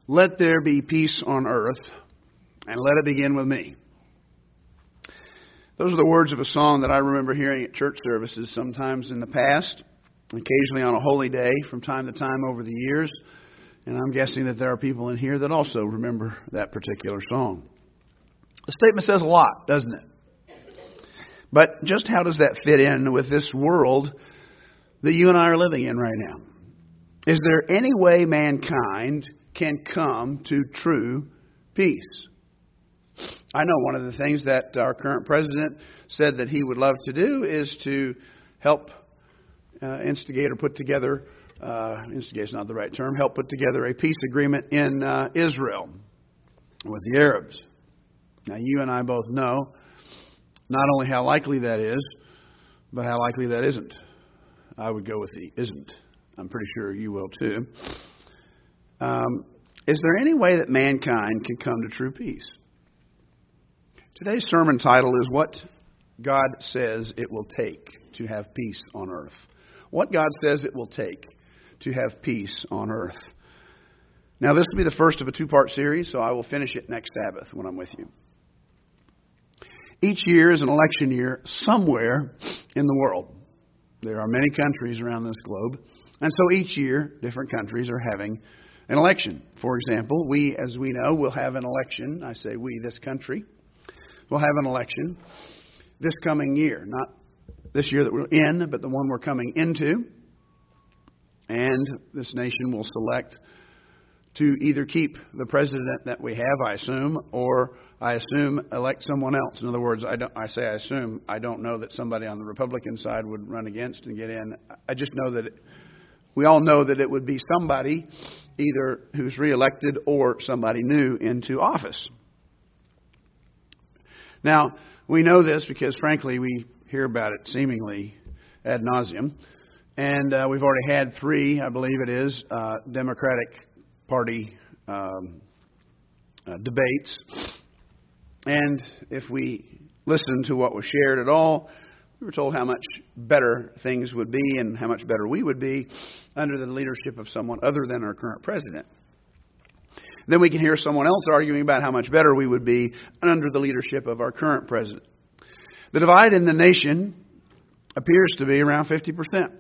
Let there be peace on earth, and let it begin with me. Those are the words of a song that I remember hearing at church services sometimes in the past, occasionally on a holy day from time to time over the years. And I'm guessing that there are people in here that also remember that particular song. The statement says a lot, doesn't it? But just how does that fit in with this world that you and I are living in right now? Is there any way mankind can come to true peace? I know one of the things that our current president said that he would love to do is to help instigate or put together, instigate is not the right term, help put together a peace agreement in Israel with the Arabs. Now, you and I both know not only how likely that is, but how likely that isn't. I would go with the isn't. I'm pretty sure you will too. Is there any way that mankind can come to true peace? Today's sermon title is What God Says It Will Take to Have Peace on Earth. What God says it will take to have peace on earth. Now, this will be the first of a two-part series, so I will finish it next Sabbath when I'm with you. Each year is an election year somewhere in the world. There are many countries around this globe, and so each year different countries are having an election. For example, we, as we know, will have an election. I say we, this country, will have an election this coming year. Not this year that we're in, but the one we're coming into. And this nation will select to either keep the president that we have, I assume, or I assume elect someone else. In other words, I assume. I don't know that somebody on the Republican side would run against and get in. I just know that we all know that it would be somebody either who's reelected or somebody new into office. Now, we know this because, frankly, we hear about it seemingly ad nauseum. And we've already had 3, I believe it is, Democratic Party debates. And if we listen to what was shared at all, we were told how much better things would be and how much better we would be under the leadership of someone other than our current president. Then we can hear someone else arguing about how much better we would be under the leadership of our current president. The divide in the nation appears to be around 50%.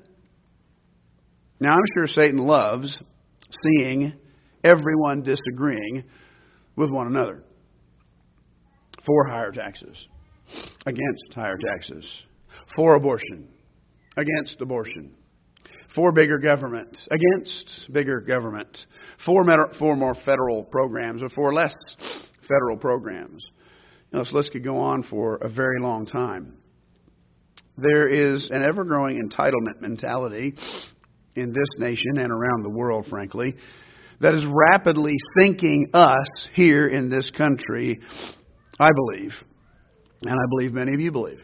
Now, I'm sure Satan loves seeing everyone disagreeing with one another. For higher taxes, against higher taxes. For abortion, against abortion. For bigger government, against bigger government. For more federal programs, or for less federal programs. Now, this list could go on for a very long time. There is an ever-growing entitlement mentality in this nation and around the world, frankly, that is rapidly sinking us here in this country, I believe. And I believe many of you believe.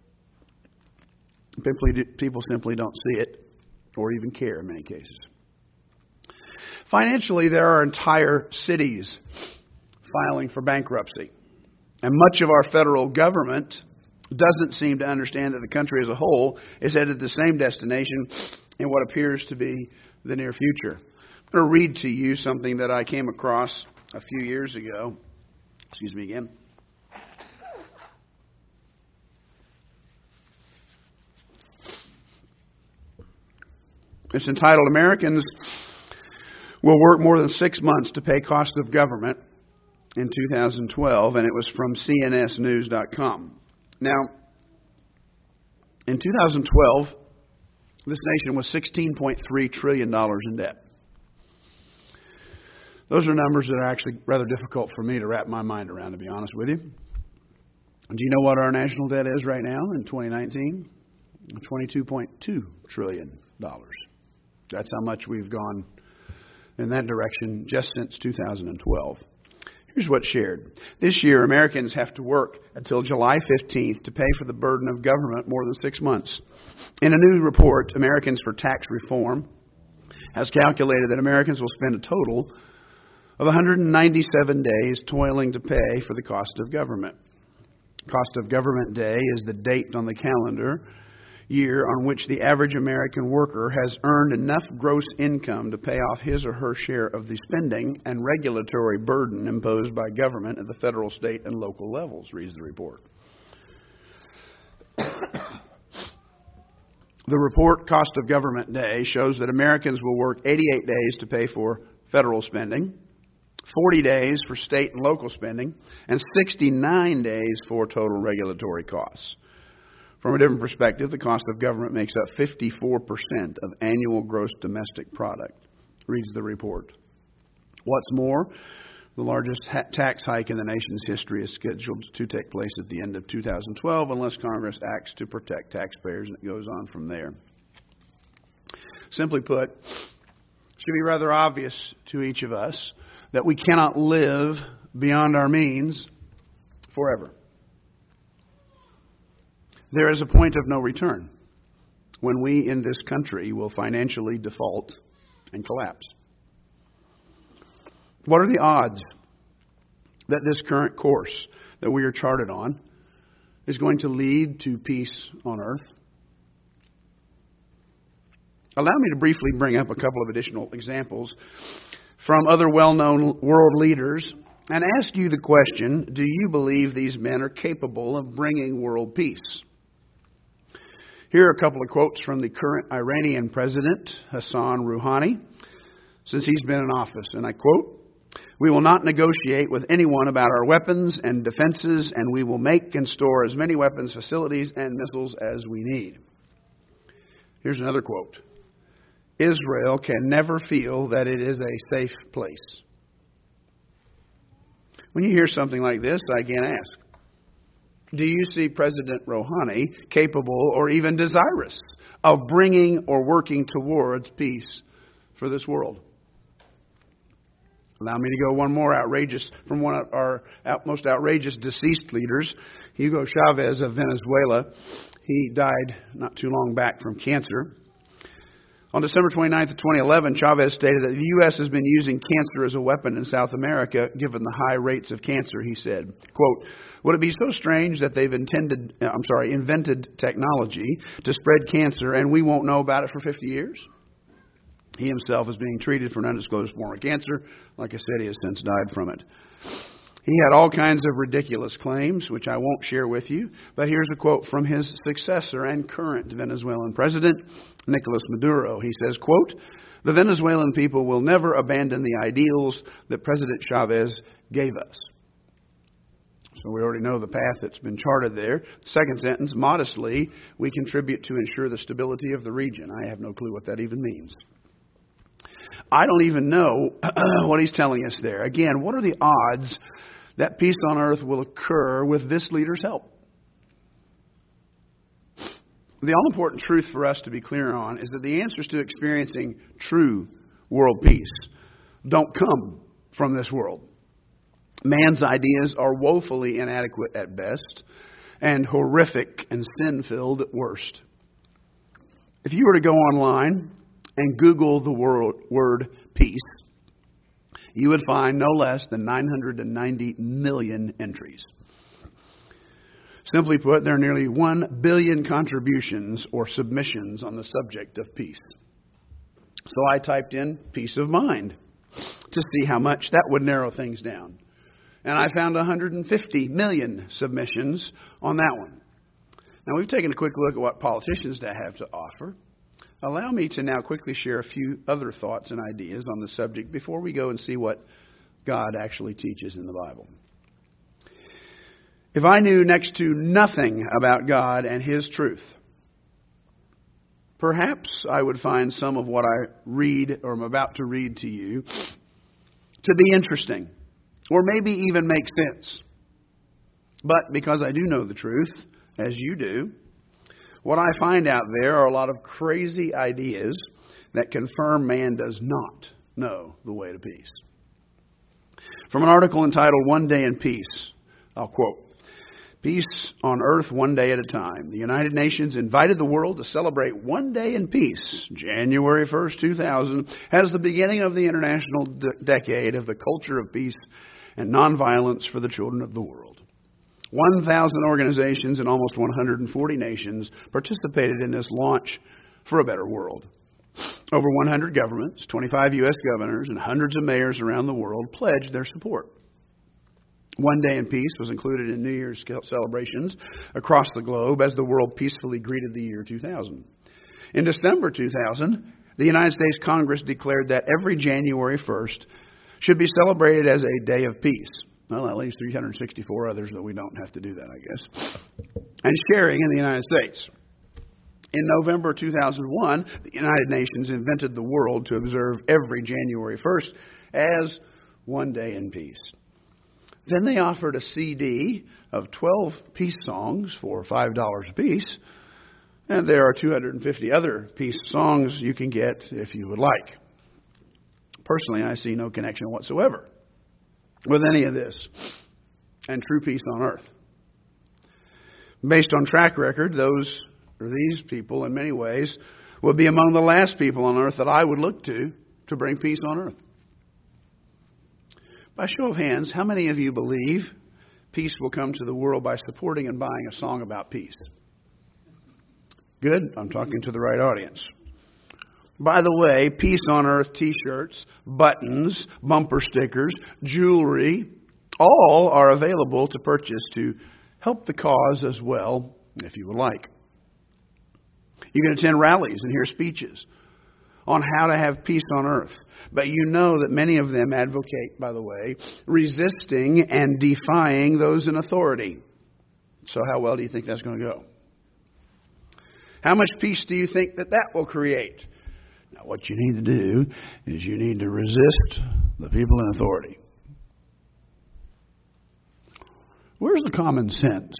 People simply don't see it or even care in many cases. Financially, there are entire cities filing for bankruptcy. And much of our federal government doesn't seem to understand that the country as a whole is headed to the same destination in what appears to be the near future. I'm going to read to you something that I came across a few years ago. Excuse me again. It's entitled, Americans Will Work More Than 6 Months to Pay Cost of Government in 2012, and it was from cnsnews.com. Now, in 2012, this nation was $16.3 trillion in debt. Those are numbers that are actually rather difficult for me to wrap my mind around, to be honest with you. Do you know what our national debt is right now in 2019? $22.2 trillion. That's how much we've gone in that direction just since 2012. Here's what's shared. This year, Americans have to work until July 15th to pay for the burden of government more than 6 months. In a new report, Americans for Tax Reform has calculated that Americans will spend a total of 197 days toiling to pay for the cost of government. Cost of Government Day is the date on the calendar year on which the average American worker has earned enough gross income to pay off his or her share of the spending and regulatory burden imposed by government at the federal, state, and local levels, reads the report. The report, Cost of Government Day, shows that Americans will work 88 days to pay for federal spending, 40 days for state and local spending, and 69 days for total regulatory costs. From a different perspective, the cost of government makes up 54% of annual gross domestic product, reads the report. What's more, the largest tax hike in the nation's history is scheduled to take place at the end of 2012 unless Congress acts to protect taxpayers, and it goes on from there. Simply put, it should be rather obvious to each of us that we cannot live beyond our means forever. There is a point of no return when we in this country will financially default and collapse. What are the odds that this current course that we are charted on is going to lead to peace on earth? Allow me to briefly bring up a couple of additional examples from other well-known world leaders and ask you the question, do you believe these men are capable of bringing world peace? Here are a couple of quotes from the current Iranian president, Hassan Rouhani, since he's been in office, and I quote, "We will not negotiate with anyone about our weapons and defenses, and we will make and store as many weapons, facilities, and missiles as we need." Here's another quote. "Israel can never feel that it is a safe place." When you hear something like this, I again ask, do you see President Rouhani capable or even desirous of bringing or working towards peace for this world? Allow me to go one more outrageous, from one of our most outrageous deceased leaders, Hugo Chavez of Venezuela. He died not too long back from cancer. On December 29th of 2011, Chavez stated that the U.S. has been using cancer as a weapon in South America, given the high rates of cancer, he said. Quote, "Would it be so strange that they've invented technology to spread cancer and we won't know about it for 50 years? He himself is being treated for an undisclosed form of cancer. Like I said, he has since died from it. He had all kinds of ridiculous claims, which I won't share with you, but here's a quote from his successor and current Venezuelan president, Nicolas Maduro. He says, quote, "The Venezuelan people will never abandon the ideals that President Chavez gave us." So we already know the path that's been charted there. Second sentence, "Modestly, we contribute to ensure the stability of the region." I have no clue what that even means. I don't even know what he's telling us there. Again, what are the odds that peace on earth will occur with this leader's help? The all-important truth for us to be clear on is that the answers to experiencing true world peace don't come from this world. Man's ideas are woefully inadequate at best and horrific and sin-filled at worst. If you were to go online and Google the word peace, you would find no less than 990 million entries. Simply put, there are nearly 1 billion contributions or submissions on the subject of peace. So I typed in peace of mind to see how much that would narrow things down. And I found 150 million submissions on that one. Now, we've taken a quick look at what politicians have to offer. Allow me to now quickly share a few other thoughts and ideas on the subject before we go and see what God actually teaches in the Bible. If I knew next to nothing about God and His truth, perhaps I would find some of what I read or am about to read to you to be interesting or maybe even make sense. But because I do know the truth, as you do, what I find out there are a lot of crazy ideas that confirm man does not know the way to peace. From an article entitled "One Day in Peace," I'll quote, "Peace on earth one day at a time. The United Nations invited the world to celebrate one day in peace, January 1st, 2000, as the beginning of the international decade of the culture of peace and nonviolence for the children of the world. 1,000 organizations in almost 140 nations participated in this launch for a better world. Over 100 governments, 25 U.S. governors, and hundreds of mayors around the world pledged their support. One Day in Peace was included in New Year's celebrations across the globe as the world peacefully greeted the year 2000. In December 2000, the United States Congress declared that every January 1st should be celebrated as a day of peace. Well, that leaves 364 others that we don't have to do that, I guess. And sharing in the United States. In November 2001, the United Nations invented the world to observe every January 1st as One Day in Peace. Then they offered a CD of 12 peace songs for $5 a piece. And there are 250 other peace songs you can get if you would like. Personally, I see no connection whatsoever with any of this and true peace on earth. Based on track record, these people, in many ways, would be among the last people on earth that I would look to bring peace on earth. By show of hands, how many of you believe peace will come to the world by supporting and buying a song about peace? Good. I'm talking to the right audience. By the way, Peace on Earth t-shirts, buttons, bumper stickers, jewelry, all are available to purchase to help the cause as well, if you would like. You can attend rallies and hear speeches on how to have peace on earth. But you know that many of them advocate, by the way, resisting and defying those in authority. So how well do you think that's going to go? How much peace do you think that will create? Now, what you need to do is you need to resist the people in authority. Where's the common sense?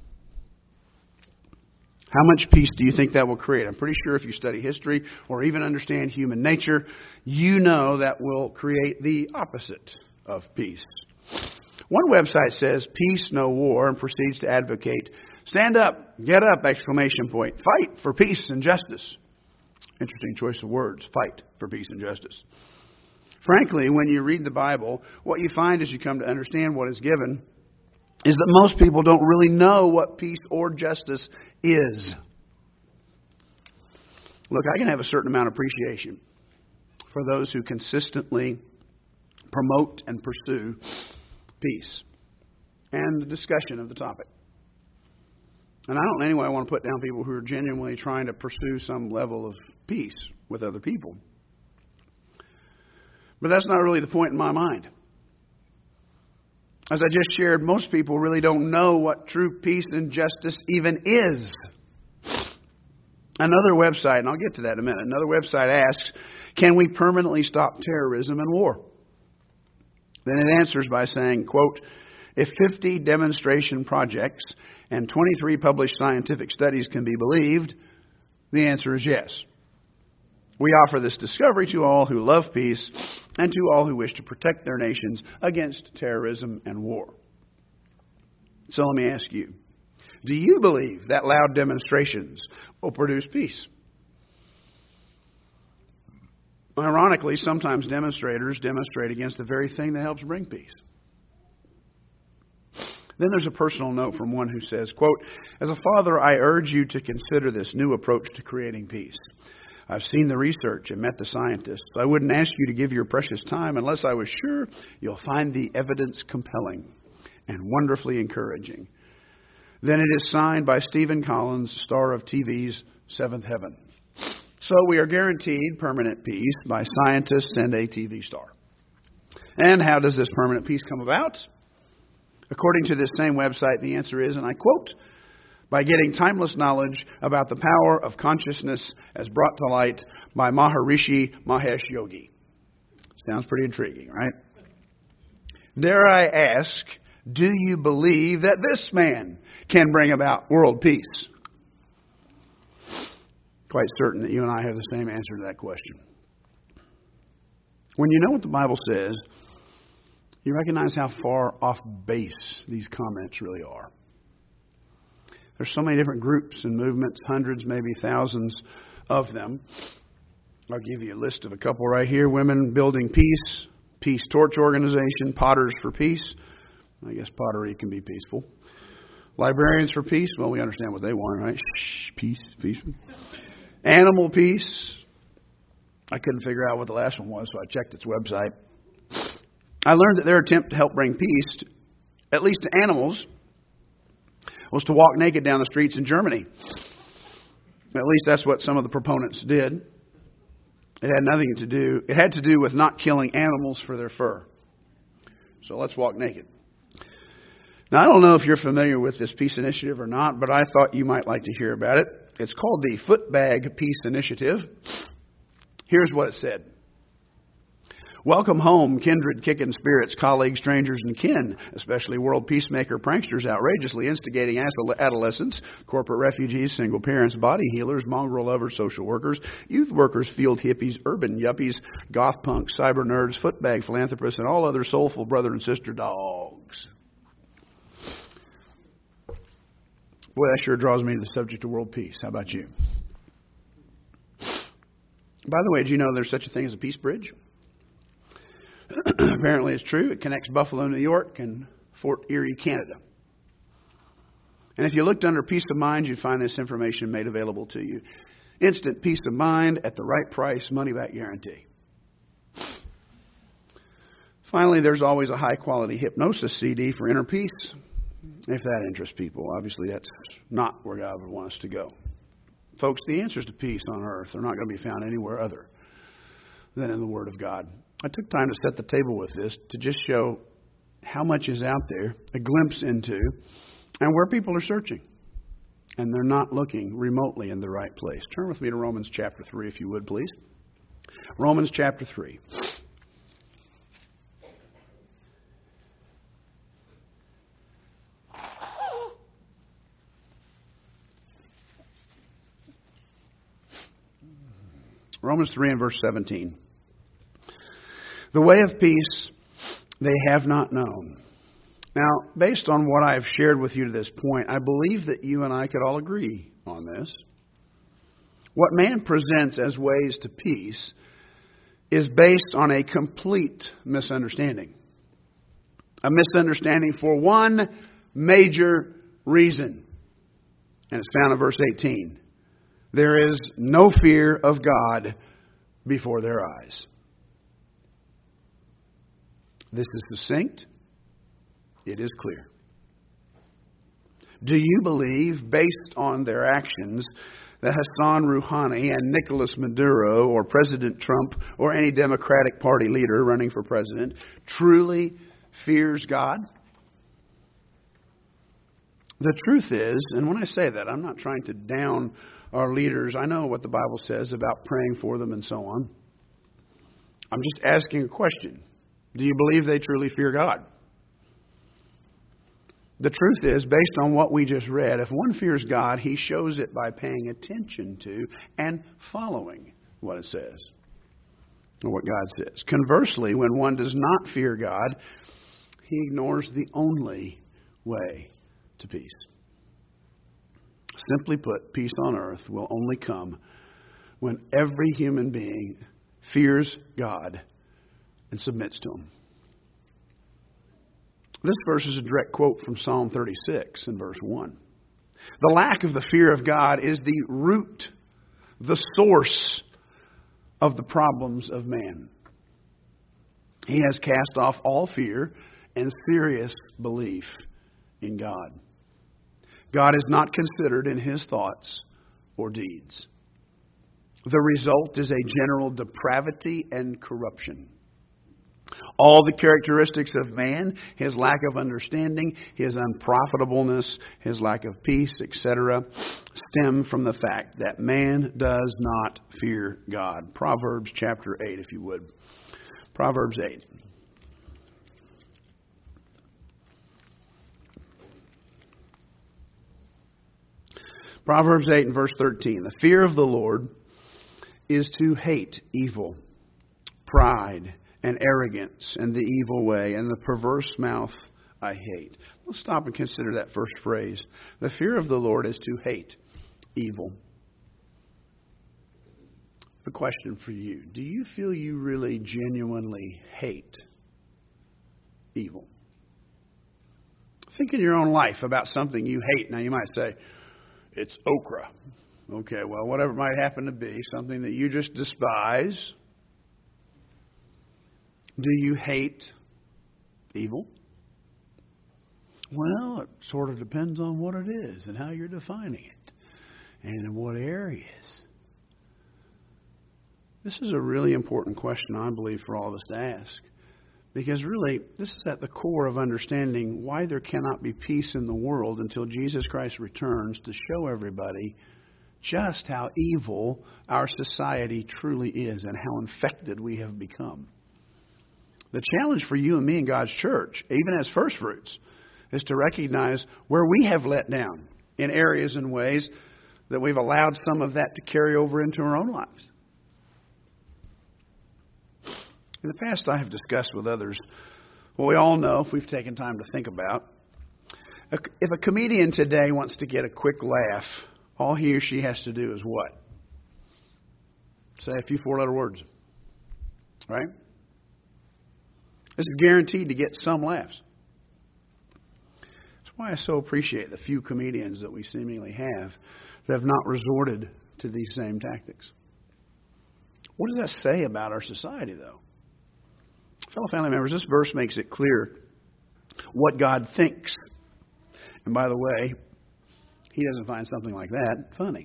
How much peace do you think that will create? I'm pretty sure if you study history or even understand human nature, you know that will create the opposite of peace. One website says, "Peace, no war," and proceeds to advocate, "Stand up, get up, exclamation point, fight for peace and justice." Interesting choice of words, fight for peace and justice. Frankly, when you read the Bible, what you find as you come to understand what is given is that most people don't really know what peace or justice is. Look, I can have a certain amount of appreciation for those who consistently promote and pursue peace and the discussion of the topic. And I don't in any way want to put down people who are genuinely trying to pursue some level of peace with other people. But that's not really the point in my mind. As I just shared, most people really don't know what true peace and justice even is. Another website, and I'll get to that in a minute, another website asks, can we permanently stop terrorism and war? Then it answers by saying, quote, if 50 demonstration projects and 23 published scientific studies can be believed, the answer is yes. We offer this discovery to all who love peace and to all who wish to protect their nations against terrorism and war. So let me ask you, do you believe that loud demonstrations will produce peace? Ironically, sometimes demonstrators demonstrate against the very thing that helps bring peace. Then there's a personal note from one who says, quote, as a father, I urge you to consider this new approach to creating peace. I've seen the research and met the scientists. I wouldn't ask you to give your precious time unless I was sure you'll find the evidence compelling and wonderfully encouraging. Then it is signed by Stephen Collins, star of TV's Seventh Heaven. So we are guaranteed permanent peace by scientists and a TV star. And how does this permanent peace come about? According to this same website, the answer is, and I quote, by getting timeless knowledge about the power of consciousness as brought to light by Maharishi Mahesh Yogi. Sounds pretty intriguing, right? Dare I ask, do you believe that this man can bring about world peace? Quite certain that you and I have the same answer to that question. When you know what the Bible says, you recognize how far off base these comments really are. There's so many different groups and movements, hundreds, maybe thousands of them. I'll give you a list of a couple right here. Women Building Peace, Peace Torch Organization, Potters for Peace. I guess pottery can be peaceful. Librarians for peace, well, we understand what they want, right? Shh, peace, peace. Animal peace. I couldn't figure out what the last one was, so I checked its website. I learned that their attempt to help bring peace, at least to animals, was to walk naked down the streets in Germany. At least that's what some of the proponents did. It had to do with not killing animals for their fur. So let's walk naked. Now, I don't know if you're familiar with this peace initiative or not, but I thought you might like to hear about it. It's called the Footbag Peace Initiative. Here's what it said. Welcome home, kindred kicking spirits, colleagues, strangers, and kin, especially world peacemaker pranksters outrageously instigating adolescents, corporate refugees, single parents, body healers, mongrel lovers, social workers, youth workers, field hippies, urban yuppies, goth punks, cyber nerds, footbag philanthropists, and all other soulful brother and sister dogs. Boy, that sure draws me to the subject of world peace. How about you? By the way, did you know there's such a thing as a peace bridge? Apparently it's true. It connects Buffalo, New York and Fort Erie, Canada. And if you looked under peace of mind, you'd find this information made available to you. Instant peace of mind at the right price, money back guarantee. Finally, there's always a high-quality hypnosis CD for inner peace, if that interests people. Obviously, that's not where God would want us to go. Folks, the answers to peace on earth are not going to be found anywhere other than in the Word of God. I took time to set the table with this to just show how much is out there, a glimpse into, and where people are searching. And they're not looking remotely in the right place. Turn with me to Romans chapter 3, if you would, please. Romans chapter 3. Romans 3 and verse 17. The way of peace they have not known. Now, based on what I've shared with you to this point, I believe that you and I could all agree on this. What man presents as ways to peace is based on a complete misunderstanding. A misunderstanding for one major reason. And it's found in verse 18. There is no fear of God before their eyes. This is succinct. It is clear. Do you believe, based on their actions, that Hassan Rouhani and Nicolas Maduro or President Trump or any Democratic Party leader running for president truly fears God? The truth is, and when I say that, I'm not trying to down our leaders. I know what the Bible says about praying for them and so on. I'm just asking a question. Do you believe they truly fear God? The truth is, based on what we just read, if one fears God, he shows it by paying attention to and following what it says, or what God says. Conversely, when one does not fear God, he ignores the only way to peace. Simply put, peace on earth will only come when every human being fears God and submits to Him. This verse is a direct quote from Psalm 36 in verse 1. The lack of the fear of God is the root, the source of the problems of man. He has cast off all fear and serious belief in God. God is not considered in his thoughts or deeds. The result is a general depravity and corruption. All the characteristics of man, his lack of understanding, his unprofitableness, his lack of peace, etc., stem from the fact that man does not fear God. Proverbs chapter 8, if you would. Proverbs 8. Proverbs 8 and verse 13. The fear of the Lord is to hate evil, pride, and arrogance, and the evil way, and the perverse mouth I hate. Let's stop and consider that first phrase. The fear of the Lord is to hate evil. A question for you. Do you feel you really genuinely hate evil? Think in your own life about something you hate. Now you might say, it's okra. Okay, well, whatever it might happen to be, something that you just despise. Do you hate evil? Well, it sort of depends on what it is and how you're defining it and in what areas. This is a really important question, I believe, for all of us to ask. Because really, this is at the core of understanding why there cannot be peace in the world until Jesus Christ returns to show everybody just how evil our society truly is and how infected we have become. The challenge for you and me in God's church, even as first fruits, is to recognize where we have let down in areas and ways that we've allowed some of that to carry over into our own lives. In the past, I have discussed with others what we all know if we've taken time to think about. If a comedian today wants to get a quick laugh, all he or she has to do is what? Say a few four-letter words. Right? This is guaranteed to get some laughs. That's why I so appreciate the few comedians that we seemingly have that have not resorted to these same tactics. What does that say about our society, though? Fellow family members, this verse makes it clear what God thinks. And by the way, He doesn't find something like that funny.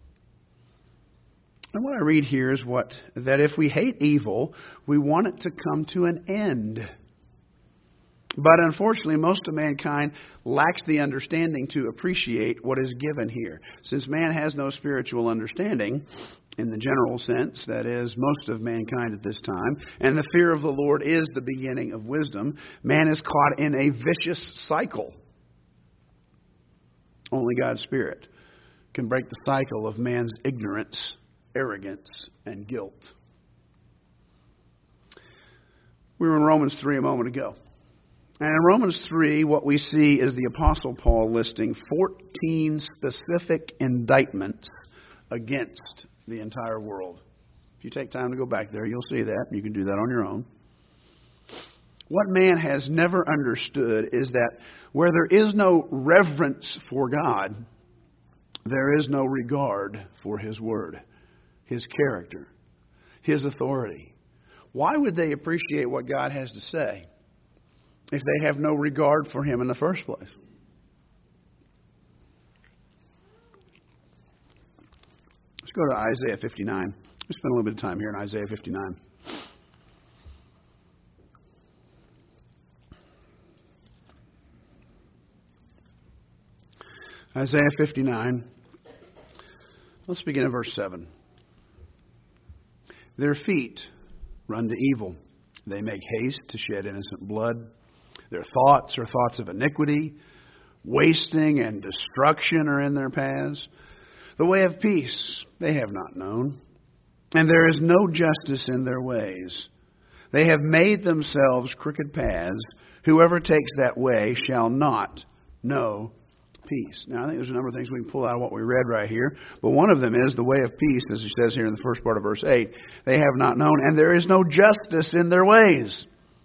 And what I read here is that if we hate evil, we want it to come to an end. But unfortunately, most of mankind lacks the understanding to appreciate what is given here. Since man has no spiritual understanding, in the general sense, that is, most of mankind at this time, and the fear of the Lord is the beginning of wisdom, man is caught in a vicious cycle. Only God's Spirit can break the cycle of man's ignorance, arrogance, and guilt. We were in Romans 3 a moment ago. And in Romans 3, what we see is the Apostle Paul listing 14 specific indictments against the entire world. If you take time to go back there, you'll see that. You can do that on your own. What man has never understood is that where there is no reverence for God, there is no regard for His Word, His character, His authority. Why would they appreciate what God has to say if they have no regard for Him in the first place? Let's go to Isaiah 59. Let's spend a little bit of time here in Isaiah 59. Isaiah 59. Let's begin at verse 7. Their feet run to evil. They make haste to shed innocent blood. Their thoughts are thoughts of iniquity. Wasting and destruction are in their paths. The way of peace they have not known, and there is no justice in their ways. They have made themselves crooked paths. Whoever takes that way shall not know peace. Now, I think there's a number of things we can pull out of what we read right here, but one of them is the way of peace, as he says here in the first part of verse 8. They have not known, and there is no justice in their ways.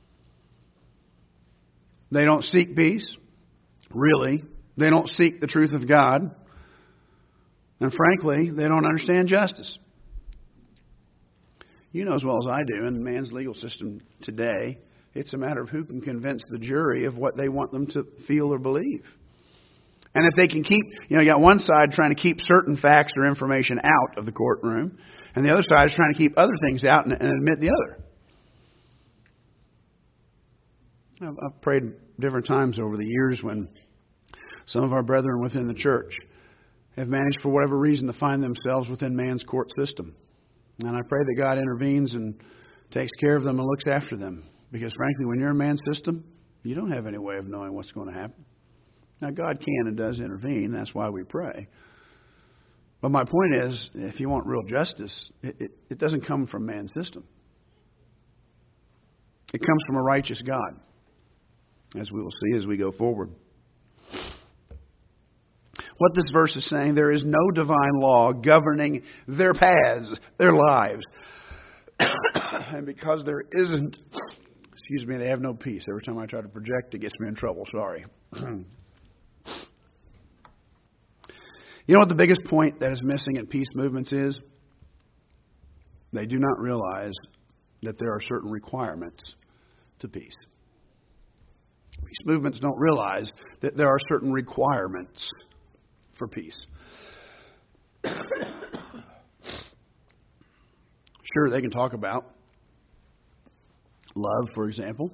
They don't seek peace, really. They don't seek the truth of God. And frankly, they don't understand justice. You know as well as I do, in man's legal system today, it's a matter of who can convince the jury of what they want them to feel or believe. And if they can keep, you got one side trying to keep certain facts or information out of the courtroom, and the other side is trying to keep other things out and admit the other. I've prayed different times over the years when some of our brethren within the church have managed for whatever reason to find themselves within man's court system. And I pray that God intervenes and takes care of them and looks after them. Because frankly, when you're in man's system, you don't have any way of knowing what's going to happen. Now, God can and does intervene. That's why we pray. But my point is, if you want real justice, it doesn't come from man's system. It comes from a righteous God, as we will see as we go forward. What this verse is saying, there is no divine law governing their paths, their lives. And because there isn't, Excuse me, they have no peace. Every time I try to project, it gets me in trouble. Sorry. You know what the biggest point that is missing in peace movements is? They do not realize that there are certain requirements to peace. Peace movements don't realize that there are certain requirements for peace. Sure, they can talk about love, for example.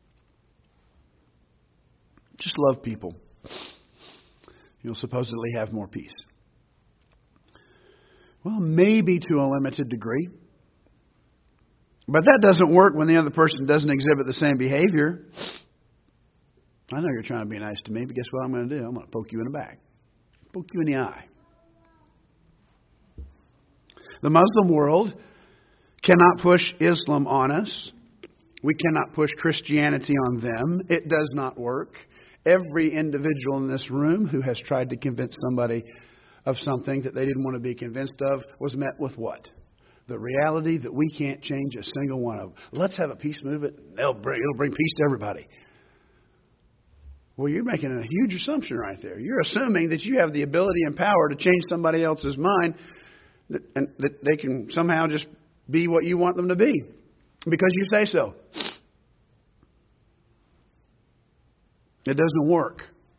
Just love people. You'll supposedly have more peace. Well, maybe to a limited degree. But that doesn't work when the other person doesn't exhibit the same behavior. I know you're trying to be nice to me, but guess what I'm going to do? I'm going to poke you in the back. Poke you in the eye. The Muslim world cannot push Islam on us. We cannot push Christianity on them. It does not work. Every individual in this room who has tried to convince somebody of something that they didn't want to be convinced of was met with what? The reality that we can't change a single one of them. Let's have a peace movement. It'll bring peace to everybody. Well, you're making a huge assumption right there. You're assuming that you have the ability and power to change somebody else's mind and that they can somehow just be what you want them to be because you say so. It doesn't work.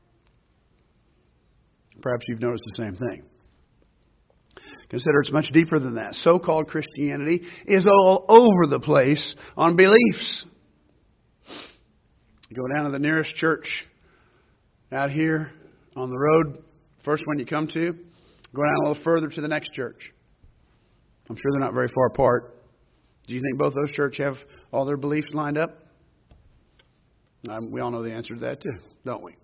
Perhaps you've noticed the same thing. Consider it's much deeper than that. So-called Christianity is all over the place on beliefs. You go down to the nearest church out here on the road, first one you come to, go down a little further to the next church. I'm sure they're not very far apart. Do you think both those churches have all their beliefs lined up? We all know the answer to that too, don't we?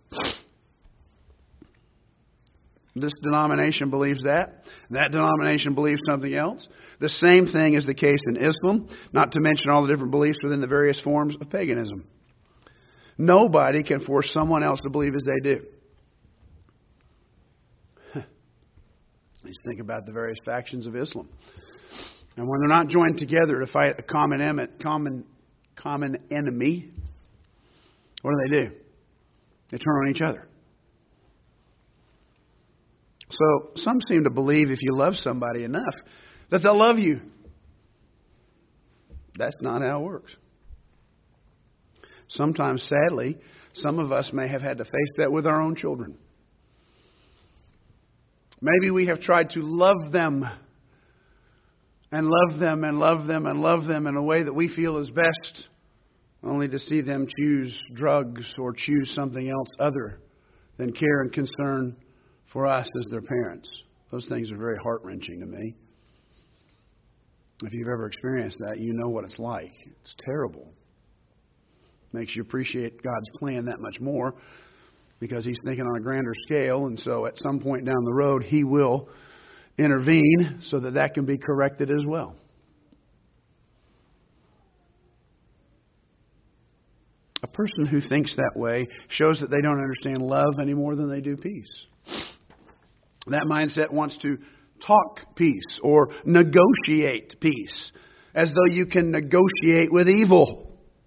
This denomination believes that. That denomination believes something else. The same thing is the case in Islam, not to mention all the different beliefs within the various forms of paganism. Nobody can force someone else to believe as they do. Let's think about the various factions of Islam. And when they're not joined together to fight a common enemy, what do? They turn on each other. So some seem to believe if you love somebody enough that they'll love you. That's not how it works. Sometimes, sadly, some of us may have had to face that with our own children. Maybe we have tried to love them and love them and love them and love them in a way that we feel is best, only to see them choose drugs or choose something else other than care and concern for us as their parents. Those things are very heart-wrenching to me. If you've ever experienced that, you know what it's like. It's terrible. Makes you appreciate God's plan that much more because He's thinking on a grander scale, and so at some point down the road He will intervene so that that can be corrected as well. A person who thinks that way shows that they don't understand love any more than they do peace. That mindset wants to talk peace or negotiate peace as though you can negotiate with evil.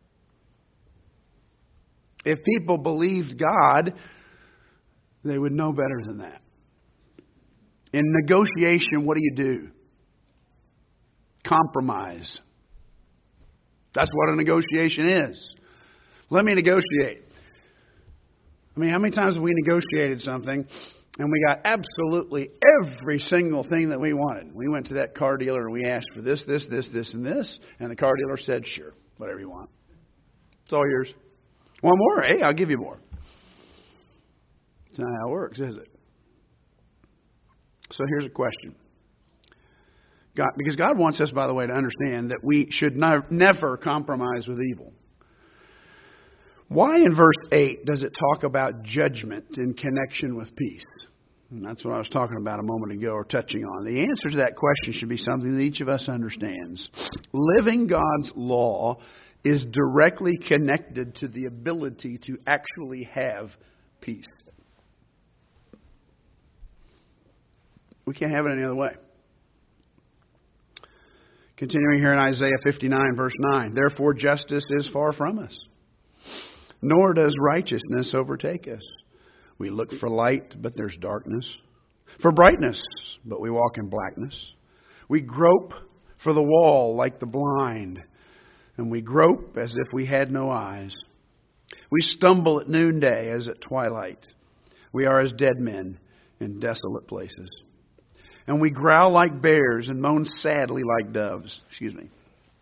If people believed God, they would know better than that. In negotiation, what do? Compromise. That's what a negotiation is. Let me negotiate. I mean, how many times have we negotiated something and we got absolutely every single thing that we wanted? We went to that car dealer and we asked for this, and this, and the car dealer said, sure, whatever you want. It's all yours. Want more? Hey, I'll give you more. It's not how it works, is it? So here's a question. Because God wants us, by the way, to understand that we should never compromise with evil. Why in verse 8 does it talk about judgment in connection with peace? And that's what I was talking about a moment ago or touching on. The answer to that question should be something that each of us understands. Living God's law is directly connected to the ability to actually have peace. We can't have it any other way. Continuing here in Isaiah 59, verse 9. Therefore justice is far from us, nor does righteousness overtake us. We look for light, but there's darkness. For brightness, but we walk in blackness. We grope for the wall like the blind, and we grope as if we had no eyes. We stumble at noonday as at twilight. We are as dead men in desolate places. And we growl like bears and moan sadly like doves. Excuse me.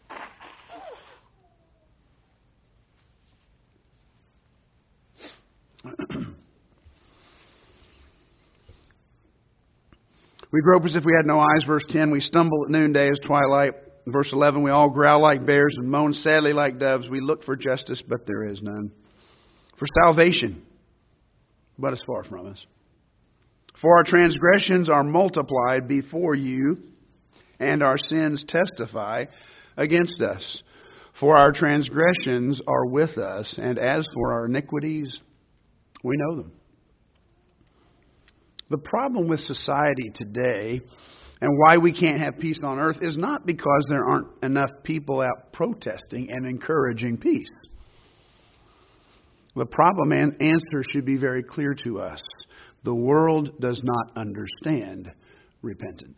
We grope as if we had no eyes. Verse 10, we stumble at noonday as twilight. Verse 11, we all growl like bears and moan sadly like doves. We look for justice, but there is none. For salvation, but it's far from us. For our transgressions are multiplied before you, and our sins testify against us. For our transgressions are with us, and as for our iniquities, we know them. The problem with society today and why we can't have peace on earth is not because there aren't enough people out protesting and encouraging peace. The problem and answer should be very clear to us. The world does not understand repentance.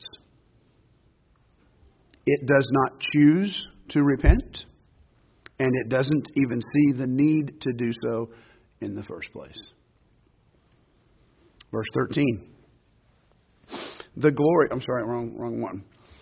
It does not choose to repent, and it doesn't even see the need to do so in the first place. Verse 13. Wrong one.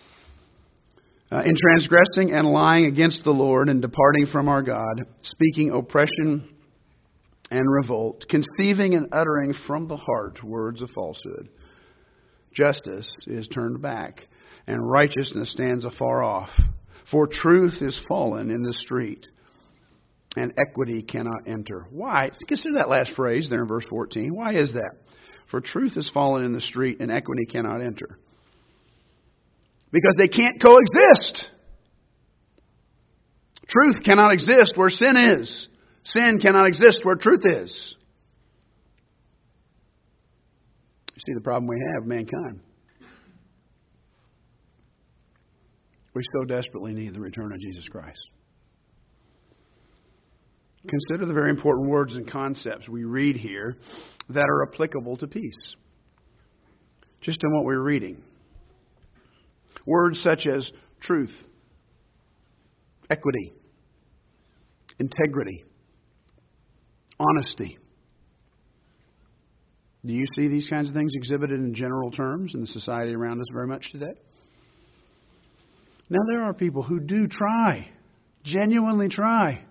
In transgressing and lying against the Lord and departing from our God, speaking oppression and revolt, conceiving and uttering from the heart words of falsehood, justice is turned back, and righteousness stands afar off. For truth is fallen in the street, and equity cannot enter. Why? Consider that last phrase there in verse 14. Why is that? For truth is fallen in the street, and equity cannot enter. Because they can't coexist. Truth cannot exist where sin is. Sin cannot exist where truth is. You see the problem we have, mankind. We so desperately need the return of Jesus Christ. Consider the very important words and concepts we read here that are applicable to peace. Just in what we're reading. Words such as truth, equity, integrity, honesty. Do you see these kinds of things exhibited in general terms in the society around us very much today? Now there are people who do try, genuinely try.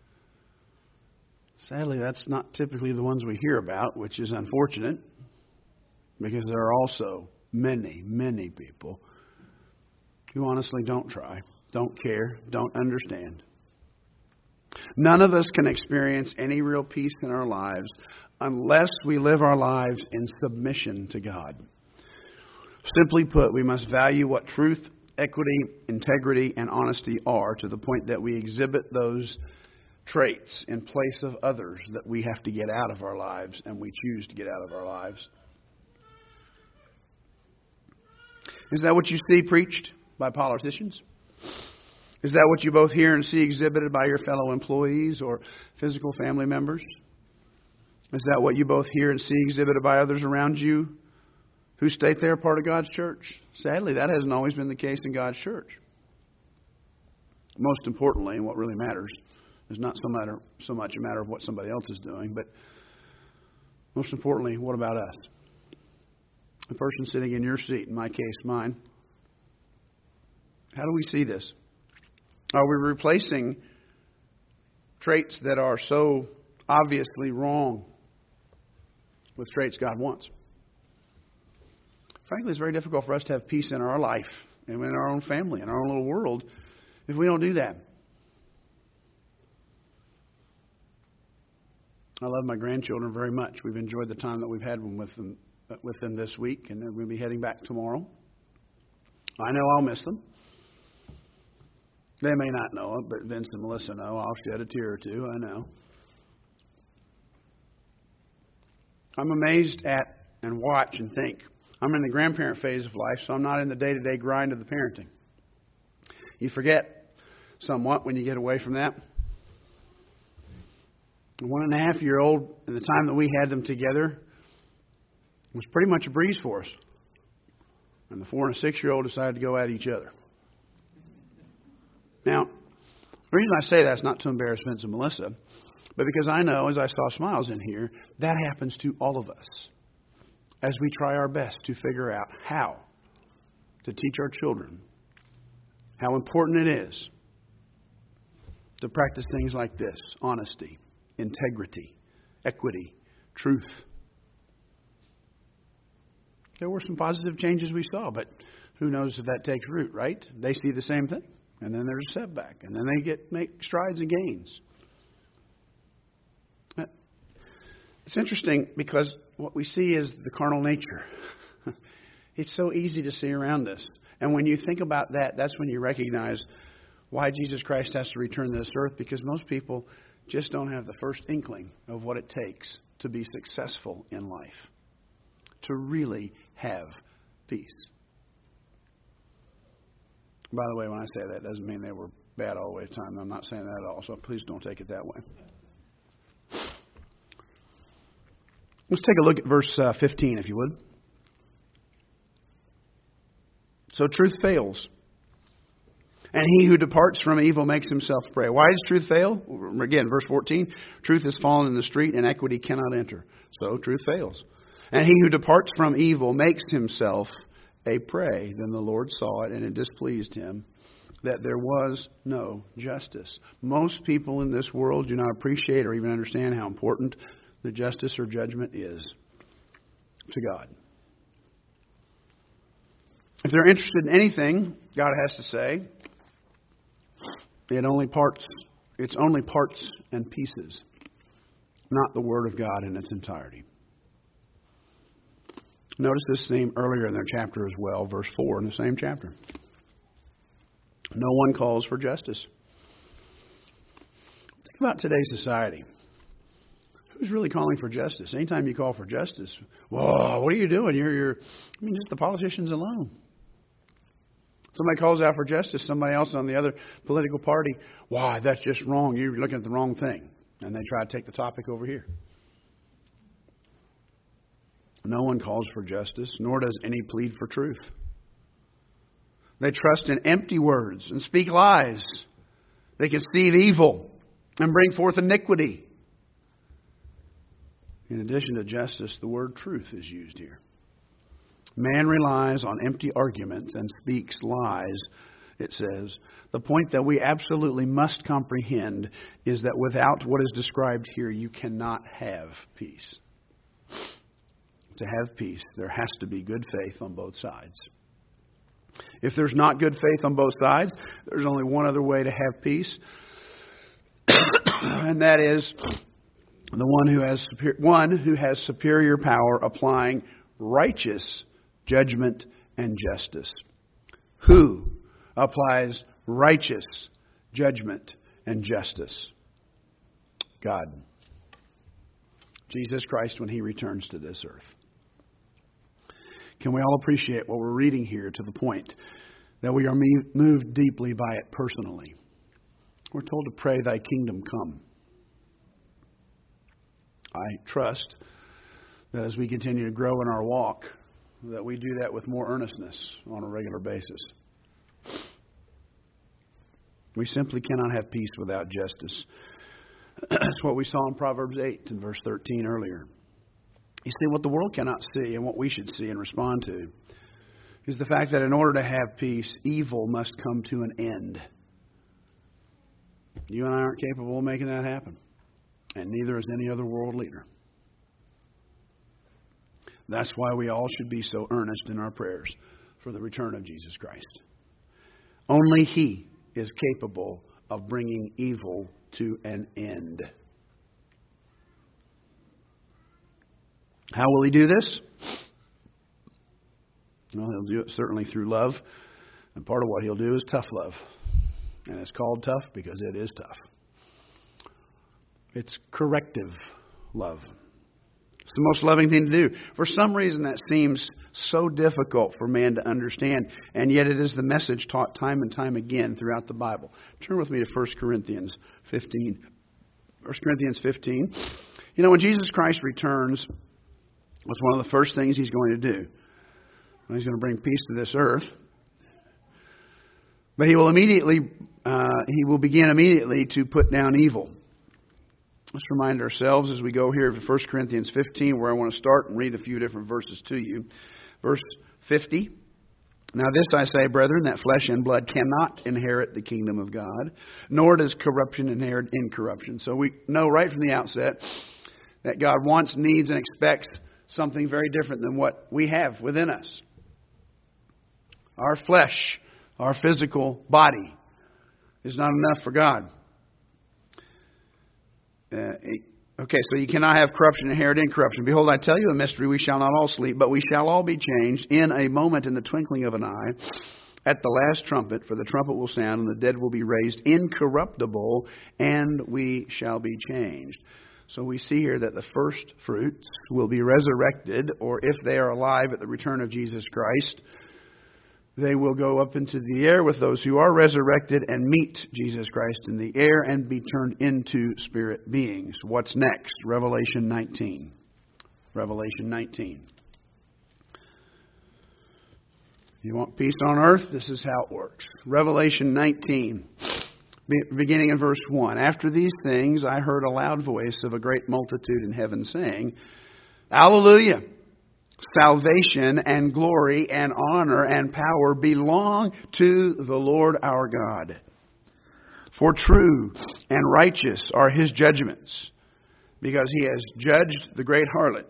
Sadly, that's not typically the ones we hear about, which is unfortunate, because there are also many, many people who honestly don't try, don't care, don't understand. None of us can experience any real peace in our lives unless we live our lives in submission to God. Simply put, we must value what truth, equity, integrity, and honesty are to the point that we exhibit those traits in place of others that we have to get out of our lives and we choose to get out of our lives. Is that what you see preached by politicians? Is that what you both hear and see exhibited by your fellow employees or physical family members? Is that what you both hear and see exhibited by others around you who state they're part of God's church? Sadly, that hasn't always been the case in God's church. Most importantly, and what really matters, is not so much a matter of what somebody else is doing, but most importantly, what about us? The person sitting in your seat, in my case, mine. How do we see this? Are we replacing traits that are so obviously wrong with traits God wants? Frankly, it's very difficult for us to have peace in our life and in our own family, in our own little world, if we don't do that. I love my grandchildren very much. We've enjoyed the time that we've had with them this week, and they're going to be heading back tomorrow. I know I'll miss them. They may not know it, but Vince and Melissa know. I'll shed a tear or two, I know. I'm amazed at and watch and think. I'm in the grandparent phase of life, so I'm not in the day-to-day grind of the parenting. You forget somewhat when you get away from that. The 1.5-year-old, in the time that we had them together, was pretty much a breeze for us. And the 4 and 6-year-old decided to go at each other. Now, the reason I say that is not to embarrass Vince and Melissa, but because I know, as I saw smiles in here, that happens to all of us as we try our best to figure out how to teach our children how important it is to practice things like this: honesty, integrity, equity, truth. There were some positive changes we saw, but who knows if that takes root, right? They see the same thing, and then there's a setback, and then they make strides and gains. It's interesting because what we see is the carnal nature. It's so easy to see around us. And when you think about that, that's when you recognize why Jesus Christ has to return to this earth, because most people just don't have the first inkling of what it takes to be successful in life, to really have peace. By the way, when I say that, doesn't mean they were bad all the way the time. I'm not saying that at all, so please don't take it that way. Let's take a look at verse 15, if you would. So truth fails, and he who departs from evil makes himself prey. Why does truth fail? Again, verse 14, truth has fallen in the street, and equity cannot enter. So truth fails. And he who departs from evil makes himself a prey. Then the Lord saw it, and it displeased him that there was no justice. Most people in this world do not appreciate or even understand how important the justice or judgment is to God. If they're interested in anything God has to say, it's only parts and pieces, not the Word of God in its entirety. Notice this theme earlier in their chapter as well, verse 4 in the same chapter. No one calls for justice. Think about today's society. Who's really calling for justice? Anytime you call for justice, whoa, what are you doing? Just the politicians alone. Somebody calls out for justice, somebody else on the other political party, why, that's just wrong. You're looking at the wrong thing. And they try to take the topic over here. No one calls for justice, nor does any plead for truth. They trust in empty words and speak lies. They conceive evil and bring forth iniquity. In addition to justice, the word truth is used here. Man relies on empty arguments and speaks lies, it says. The point that we absolutely must comprehend is that without what is described here, you cannot have peace. To have peace, there has to be good faith on both sides. If there's not good faith on both sides, there's only one other way to have peace, and that is the one who has superior power applying righteous judgment and justice. Who applies righteous judgment and justice? God. Jesus Christ when He returns to this earth. Can we all appreciate what we're reading here to the point that we are moved deeply by it personally? We're told to pray, Thy kingdom come. I trust that as we continue to grow in our walk, that we do that with more earnestness on a regular basis. We simply cannot have peace without justice. That's what we saw in Proverbs 8 and verse 13 earlier. You see, what the world cannot see and what we should see and respond to is the fact that in order to have peace, evil must come to an end. You and I aren't capable of making that happen. And neither is any other world leader. That's why we all should be so earnest in our prayers for the return of Jesus Christ. Only He is capable of bringing evil to an end. How will He do this? Well, He'll do it certainly through love. And part of what He'll do is tough love. And it's called tough because it is tough. It's corrective love. It's the most loving thing to do. For some reason, that seems so difficult for man to understand, and yet it is the message taught time and time again throughout the Bible. Turn with me to 1 Corinthians 15. 1 Corinthians 15. You know, when Jesus Christ returns, what's one of the first things He's going to do? Well, He's going to bring peace to this earth. But He will begin immediately to put down evil. Let's remind ourselves as we go here to 1 Corinthians 15, where I want to start and read a few different verses to you. Verse 50. Now this I say, brethren, that flesh and blood cannot inherit the kingdom of God, nor does corruption inherit incorruption. So we know right from the outset that God wants, needs, and expects something very different than what we have within us. Our flesh, our physical body, is not enough for God. Okay, so you cannot have corruption inherit incorruption. Behold, I tell you a mystery. We shall not all sleep, but we shall all be changed in a moment, in the twinkling of an eye, at the last trumpet. For the trumpet will sound, and the dead will be raised incorruptible, and we shall be changed. So we see here that the first fruits will be resurrected, or if they are alive at the return of Jesus Christ, they will go up into the air with those who are resurrected and meet Jesus Christ in the air and be turned into spirit beings. What's next? Revelation 19. Revelation 19. You want peace on earth? This is how it works. Revelation 19, beginning in verse 1. After these things I heard a loud voice of a great multitude in heaven saying, Alleluia! Salvation and glory and honor and power belong to the Lord our God. For true and righteous are His judgments, because He has judged the great harlot,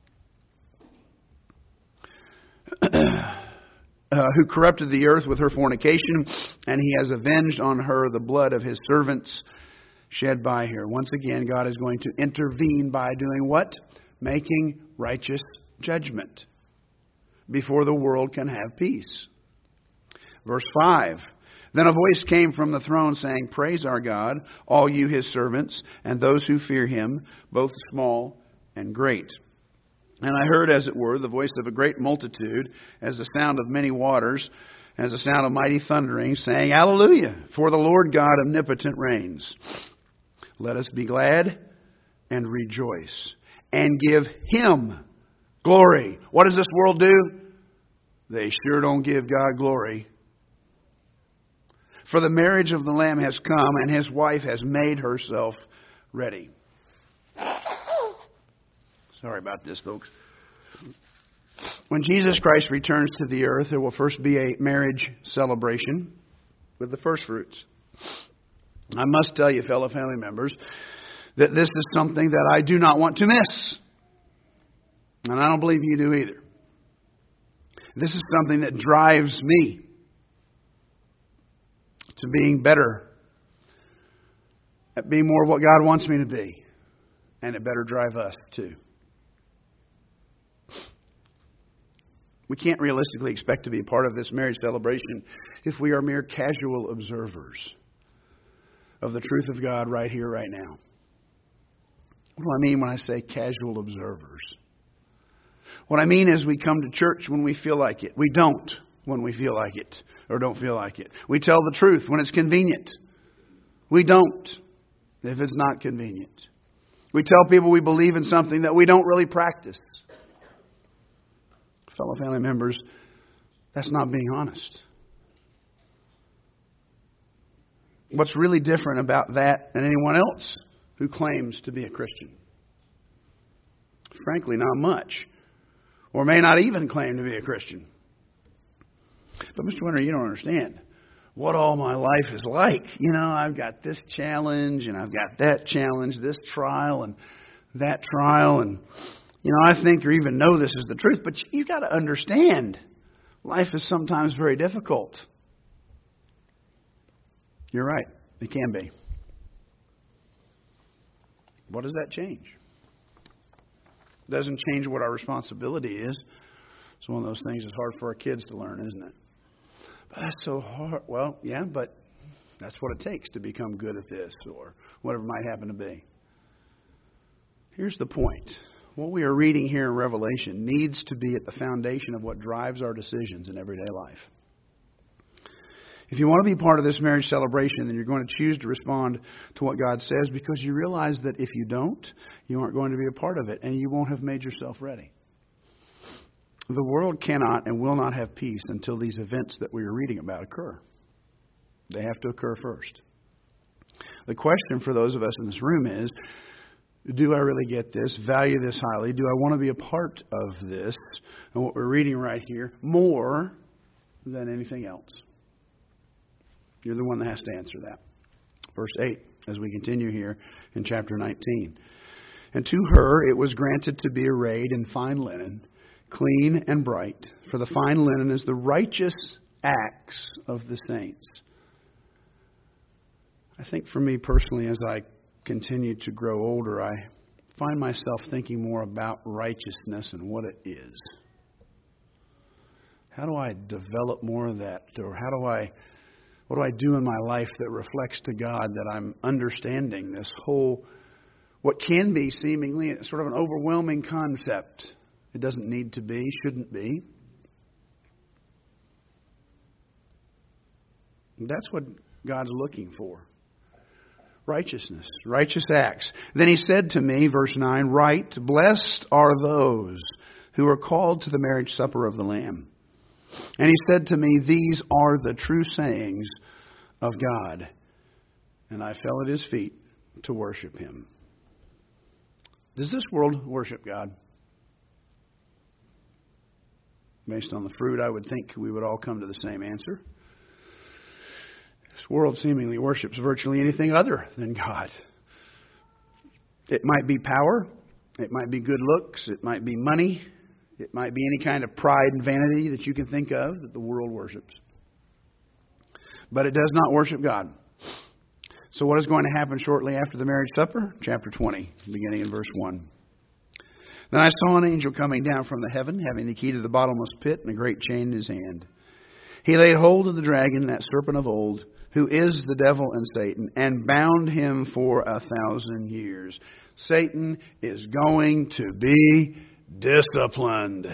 who corrupted the earth with her fornication, and He has avenged on her the blood of His servants shed by her. Once again, God is going to intervene by doing what? Making righteous judgment before the world can have peace. Verse 5. Then a voice came from the throne saying, Praise our God, all you His servants, and those who fear Him, both small and great. And I heard, as it were, the voice of a great multitude, as the sound of many waters, as the sound of mighty thundering, saying, Alleluia, for the Lord God omnipotent reigns. Let us be glad and rejoice, and give Him glory. What does this world do? They sure don't give God glory. For the marriage of the Lamb has come, and His wife has made herself ready. Sorry about this, folks. When Jesus Christ returns to the earth, there will first be a marriage celebration with the first fruits. I must tell you, fellow family members, that this is something that I do not want to miss. And I don't believe you do either. This is something that drives me to being better, at being more of what God wants me to be. And it better drive us too. We can't realistically expect to be a part of this marriage celebration if we are mere casual observers of the truth of God right here, right now. What do I mean when I say casual observers? What I mean is we come to church when we feel like it. We don't when we feel like it or don't feel like it. We tell the truth when it's convenient. We don't if it's not convenient. We tell people we believe in something that we don't really practice. Fellow family members, that's not being honest. What's really different about that than anyone else who claims to be a Christian? Frankly, not much. Or may not even claim to be a Christian. But Mr. Winter, you don't understand what all my life is like. You know, I've got this challenge and I've got that challenge, this trial and that trial. And, you know, I think or even know this is the truth. But you got to understand, life is sometimes very difficult. You're right. It can be. What does that change? It doesn't change what our responsibility is. It's one of those things that's hard for our kids to learn, isn't it? But that's so hard. Well, yeah, but that's what it takes to become good at this or whatever it might happen to be. Here's the point. what we are reading here in Revelation needs to be at the foundation of what drives our decisions in everyday life. If you want to be part of this marriage celebration, then you're going to choose to respond to what God says, because you realize that if you don't, you aren't going to be a part of it, and you won't have made yourself ready. The world cannot and will not have peace until these events that we are reading about occur. They have to occur first. The question for those of us in this room is, do I really get this, value this highly? Do I want to be a part of this, and what we're reading right here, more than anything else? You're the one that has to answer that. Verse 8, as we continue here in chapter 19. And to her it was granted to be arrayed in fine linen, clean and bright, for the fine linen is the righteous acts of the saints. I think for me personally, as I continue to grow older, I find myself thinking more about righteousness and what it is. How do I develop more of that? Or what do I do in my life that reflects to God that I'm understanding this whole, what can be seemingly sort of an overwhelming concept? It doesn't need to be, shouldn't be. That's what God's looking for. Righteousness, righteous acts. Then he said to me, verse 9, "Write, blessed are those who are called to the marriage supper of the Lamb." And he said to me, "These are the true sayings of God." And I fell at his feet to worship him. Does this world worship God? Based on the fruit, I would think we would all come to the same answer. This world seemingly worships virtually anything other than God. It might be power. It might be good looks. It might be money. It might be any kind of pride and vanity that you can think of that the world worships. But it does not worship God. So what is going to happen shortly after the marriage supper? Chapter 20, beginning in verse 1. Then I saw an angel coming down from the heaven, having the key to the bottomless pit and a great chain in his hand. He laid hold of the dragon, that serpent of old, who is the devil and Satan, and bound him for 1,000 years. Satan is going to be disciplined.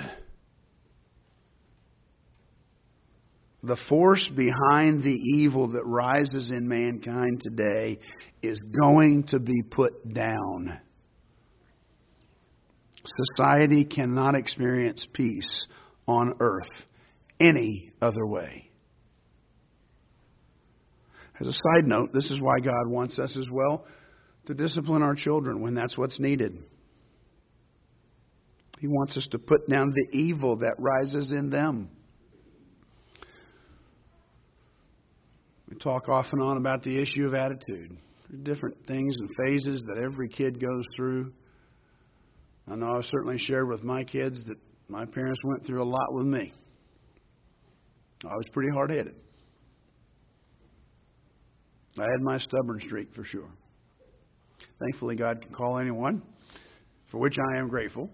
The force behind the evil that rises in mankind today is going to be put down. Society cannot experience peace on earth any other way. As a side note, this is why God wants us as well to discipline our children when that's what's needed. He wants us to put down the evil that rises in them. We talk off and on about the issue of attitude. There are different things and phases that every kid goes through. I know I've certainly shared with my kids that my parents went through a lot with me. I was pretty hard-headed. I had my stubborn streak for sure. Thankfully, God can call anyone, for which I am grateful.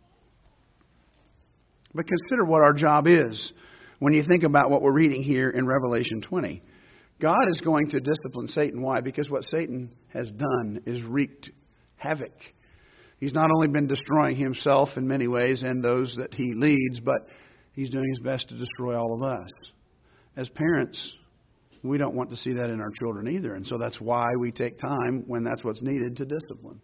But consider what our job is when you think about what we're reading here in Revelation 20. God is going to discipline Satan. Why? Because what Satan has done is wreaked havoc. He's not only been destroying himself in many ways and those that he leads, but he's doing his best to destroy all of us. As parents, we don't want to see that in our children either. And so that's why we take time when that's what's needed to discipline.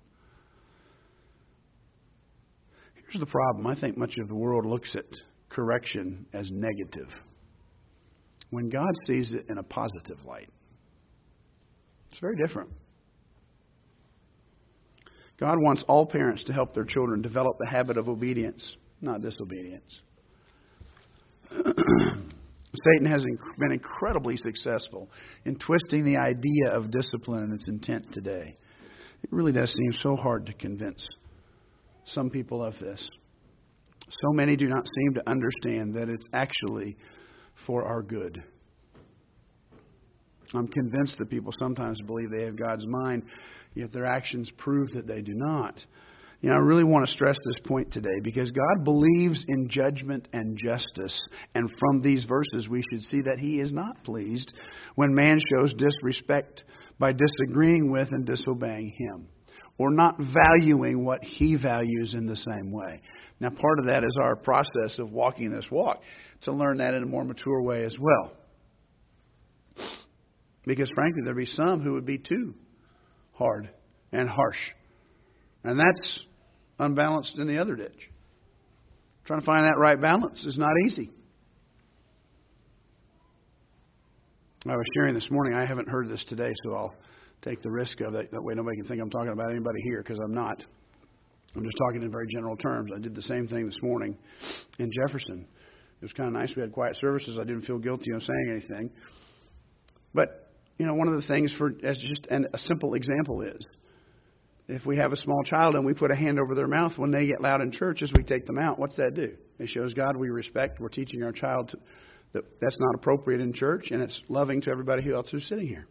Here's the problem. I think much of the world looks at correction as negative, when God sees it in a positive light. It's very different. God wants all parents to help their children develop the habit of obedience, not disobedience. Satan has been incredibly successful in twisting the idea of discipline and its intent today. It really does seem so hard to convince some people of this. So many do not seem to understand that it's actually for our good. I'm convinced that people sometimes believe they have God's mind, yet their actions prove that they do not. You know, I really want to stress this point today because God believes in judgment and justice. And from these verses, we should see that He is not pleased when man shows disrespect by disagreeing with and disobeying Him. or not valuing what He values in the same way. Now, part of that is our process of walking this walk, to learn that in a more mature way as well. Because frankly, there'd be some who would be too hard and harsh. And that's unbalanced in the other ditch. Trying to find that right balance is not easy. I was sharing this morning, I haven't heard this today, so I'll take the risk of it. That way nobody can think I'm talking about anybody here, because I'm not. I'm just talking in very general terms. I did the same thing this morning in Jefferson. It was kind of nice. We had quiet services. I didn't feel guilty of saying anything. But, one of the things a simple example is, if we have a small child and we put a hand over their mouth when they get loud in church as we take them out, what's that do? It shows God we respect. We're teaching our child that that's not appropriate in church, and it's loving to everybody else who's sitting here.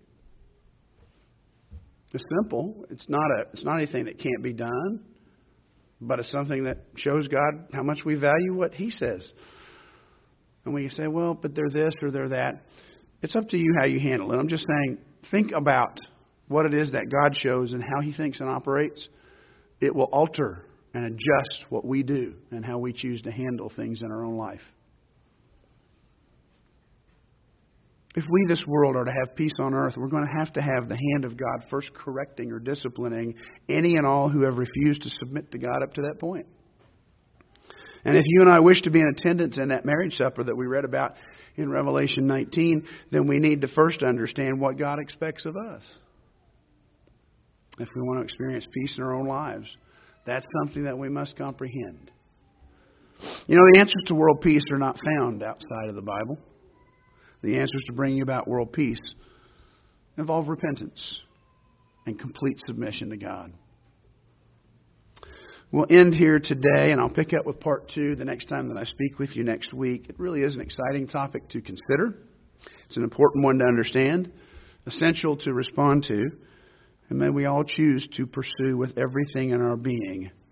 It's simple. It's not anything that can't be done, but it's something that shows God how much we value what He says. And we say, well, but they're this or they're that. It's up to you how you handle it. I'm just saying, think about what it is that God shows and how He thinks and operates. It will alter and adjust what we do and how we choose to handle things in our own life. If we, this world, are to have peace on earth, we're going to have the hand of God first correcting or disciplining any and all who have refused to submit to God up to that point. And if you and I wish to be in attendance in that marriage supper that we read about in Revelation 19, then we need to first understand what God expects of us. If we want to experience peace in our own lives, that's something that we must comprehend. The answers to world peace are not found outside of the Bible. The answers to bringing about world peace involve repentance and complete submission to God. We'll end here today, and I'll pick up with part 2 the next time that I speak with you next week. It really is an exciting topic to consider. It's an important one to understand, essential to respond to, and may we all choose to pursue with everything in our being